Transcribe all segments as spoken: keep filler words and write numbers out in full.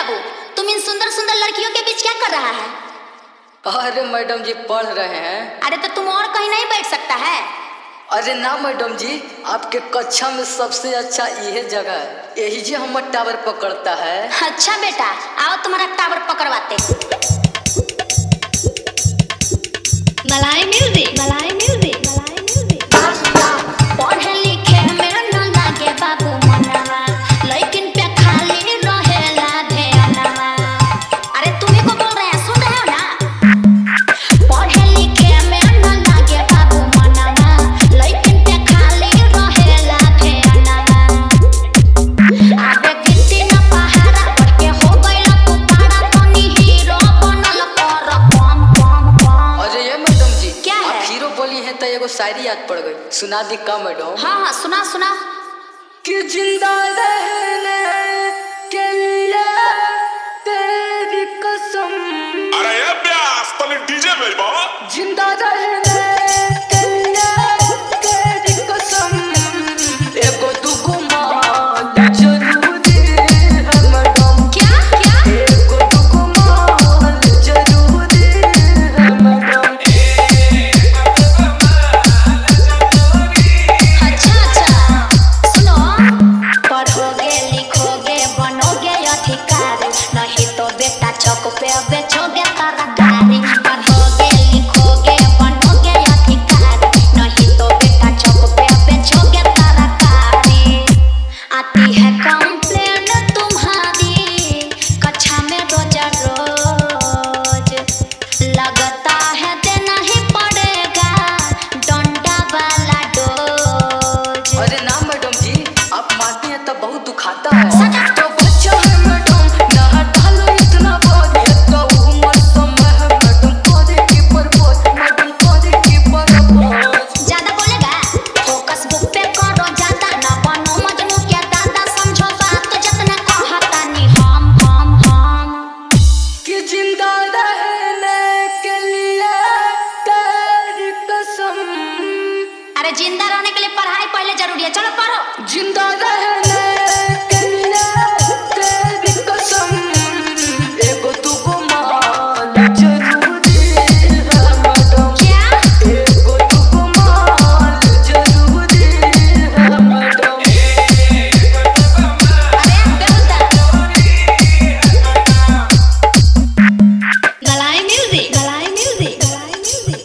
बाबू, तुम इन सुंदर सुंदर लड़कियों के बीच क्या कर रहा है? अरे मैडम जी पढ़ रहे हैं। अरे तो तुम और कहीं नहीं बैठ सकता है? अरे ना मैडम जी, आपके कक्षा में सबसे अच्छा यह जगह है, यही जो हमारा टावर पकड़ता है। अच्छा बेटा, आओ तुम्हारा टावर पकड़वाते। मलाई म्यूजिक, मलाई म्यूजिक, मलाई म्यूजिक। पढ़े लिखे में न लागे बाबू मनवा, लेकिन पे खाली रहेला ध्यानवा। अरे तुम्ही को बोल रहे हैं, सुन रहे हो ना? पढ़े लिखे में न लागे बाबू मनवा, लेकिन पे खाली रहेला ध्यानवा। आबे गिट्टी न पहाड़ा बढ़ के हो गइल तू पाड़ा, तनी हीरो बनल कर कम कम कम। अरे ये मैडम जी क्या है? आप हीरो बोली हैं तो एगो शायरी याद पड़ गई, सुना दी का मैडम? हाँ हाँ सुना सुना। कि जिंदा रहने के लिए तेरी कसम। अरे ये प्यास तले डीजे मेरी बाबा। जिंदा रहने के लिए तेरी कसम, एगो दुगो माल जरूरी है मैडम। क्या क्या? एगो दुगो माल जरूरी है मैडम। अच्छा अच्छा सुनो, पढ़ोगे लिखोगे बनोगे अधिकारी, नहीं तो बेटा चौक पे बेचोगे तरकारी। पढ़ोगे लिखोगे बनोगे अधिकारी, नहीं तो बेटा चौक पे बेचोगे तरकारी। आती है कंप्लेन तुम्हारी कक्षा में रोज रोज, लगता है देना ही पड़ेगा डंडा वाला डोज। अरे ना मैडम जी, आप मानती हैं तब बहुत दुखाता है। सजा। तो बच्चा है मैडम, ना हटालो इतना बोझ, तो उम्र समय है मैडम, कोरे की परपोज, मैडम कोरे की परपोज। ज्यादा बोलेगा? फोकस बुक पे करो ज्यादा, ना बनो मजनू के दादा, समझो बात जितना कहता नी हम हम हम। कि जिंदा रहने के लिए तेरी कसम। अरे जिंदा रहने के लिए पढ़ाई पहले जरूरी है, चलो पढ़ो। जिंदा रहने के लिए तेरी कसम, एगो दुगो माल जरूरी है मैडम। क्या? एगो दुगो माल जरूरी है मैडम। अरे बेहुदा। मलाई म्यूजिक, मलाई म्यूजिक, मलाई म्यूजिक।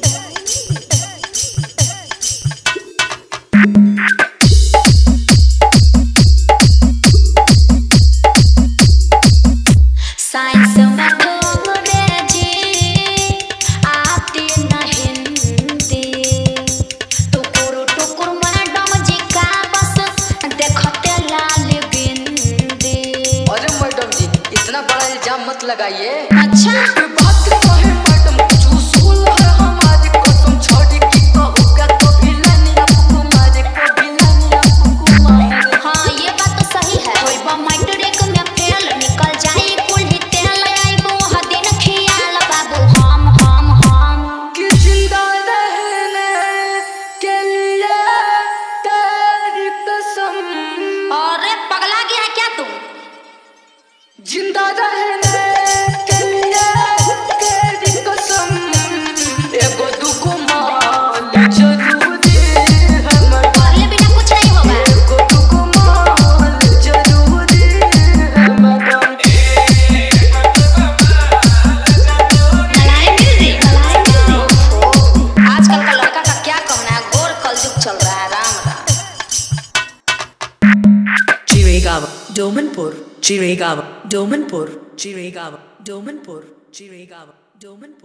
साइंस में अंग्रेजी आती न हिंदी, टुकुर टुकुर मैडम जी का बस देखते लाल बिंदी। अरे मैडम जी इतना बड़ा इल्जाम मत लगाइए। अच्छा ये बात कहे मैडम, कुछ उसूल है हमारी कसम, छोड़ी की कहूँगा तो भी लानी आपको मारे, को भी लानी आपको मारे। हाँ ये बात तो सही है। होई बा मैट्रिक में फेल, निकल जाई कुल ही तेल, आइबो ह दिन खियाल बाबू हम हम हम। कि जिंदा रहने के लिए तेरी कसम। अरे पगला गया है क्या तू? जिंदा रहने के लिए तेरी कसम, एगो दुगो माल जरूरी है मैडम। पढ़ले बिना कुछ नहीं होगा। एगो दुगो माल जरूरी है मैडम। मलाई म्यूजिक, मलाई म्यूजिक। आजकल का लड़का का क्या कहना है, घोर कलयुग चल रहा है। Ram Ram. Chiragawa, Domanpur, Chiragawa, Domanpur, Chiragawa, Domanpur, Chiragawa, Domanpur.